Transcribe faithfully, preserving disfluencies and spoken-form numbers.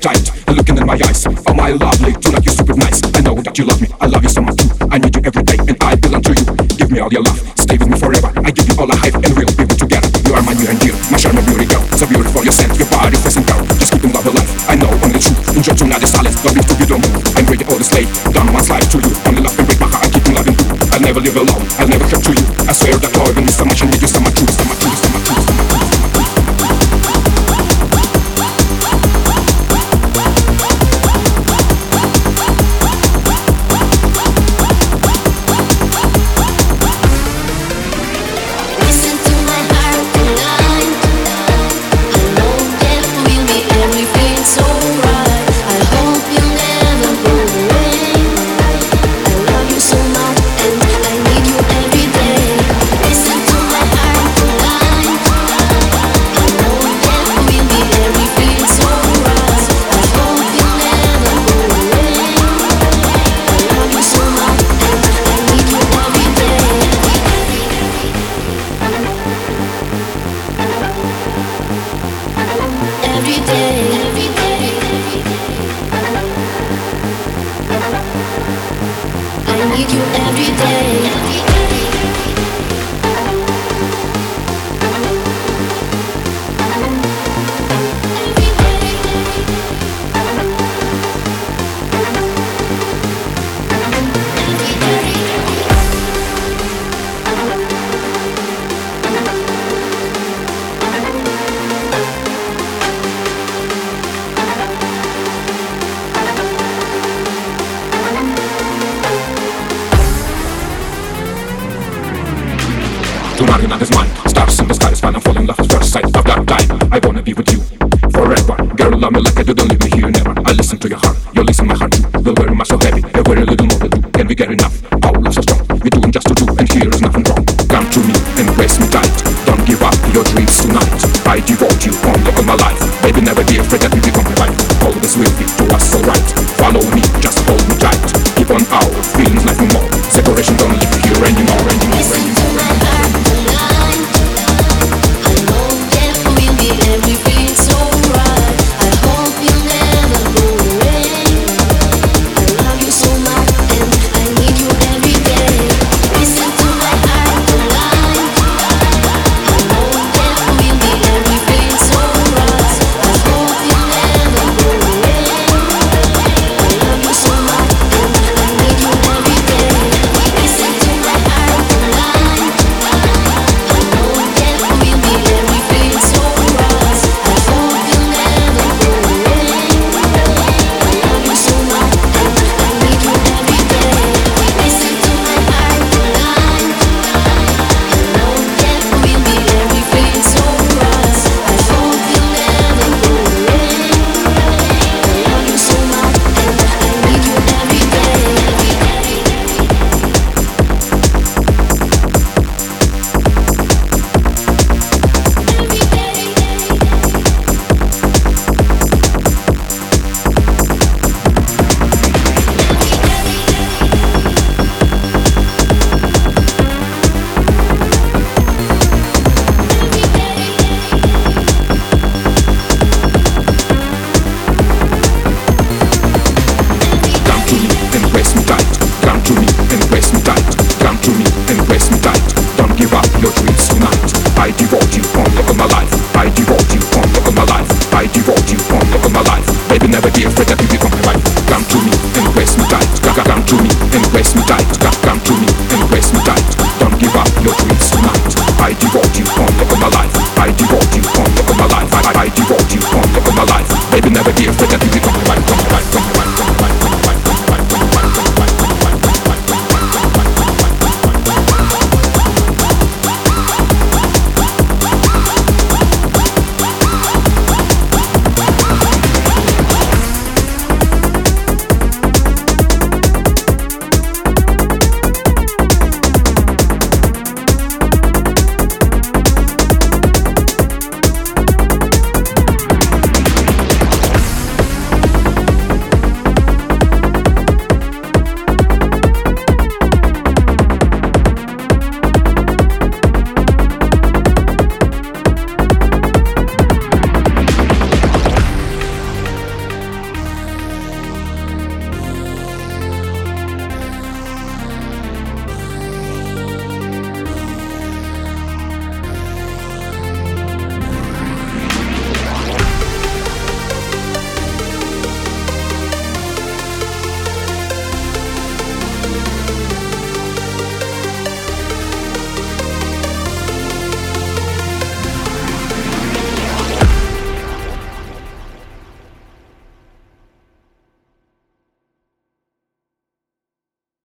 tight, looking in my eyes. Oh my lovely, tonight you're super nice. I know that you love me, I love you so much too. I need you every day and I belong to you. Give me all your love, stay with me forever. I give you all I have and we'll be together. You are my new and dear, my charm and beauty girl. So beautiful you scent, your body facing down. Just keeping love alive, I know only truth. Enjoy tonight is silence, love it to you don't move. I'm ready all this late, done once life to you. Only love and break my heart, I'm keeping loving you. I'll never live alone, I'll never hurt to you. I swear that loving me so much and need you so much too, so much too, so much too, so much too. Every day, every day, I need you every day. Tonight night is mine, stars in the sky is fine. I'm falling in love at first sight of that time. I wanna be with you forever. Girl, love me like I do, don't leave me here never. I listen to your heart, you listen my heart too. The very much so heavy, a very little more to do. Can we get enough? Our love so strong, we doing just to do, and here is nothing wrong. Come to me and embrace me tight. Don't give up your dreams tonight. I devote you only all my life. Baby, never be afraid that we become right. All this will be to us alright. Follow me, just hold me tight. Keep on our feelings like no more. Separation don't live here anymore, anymore, anymore.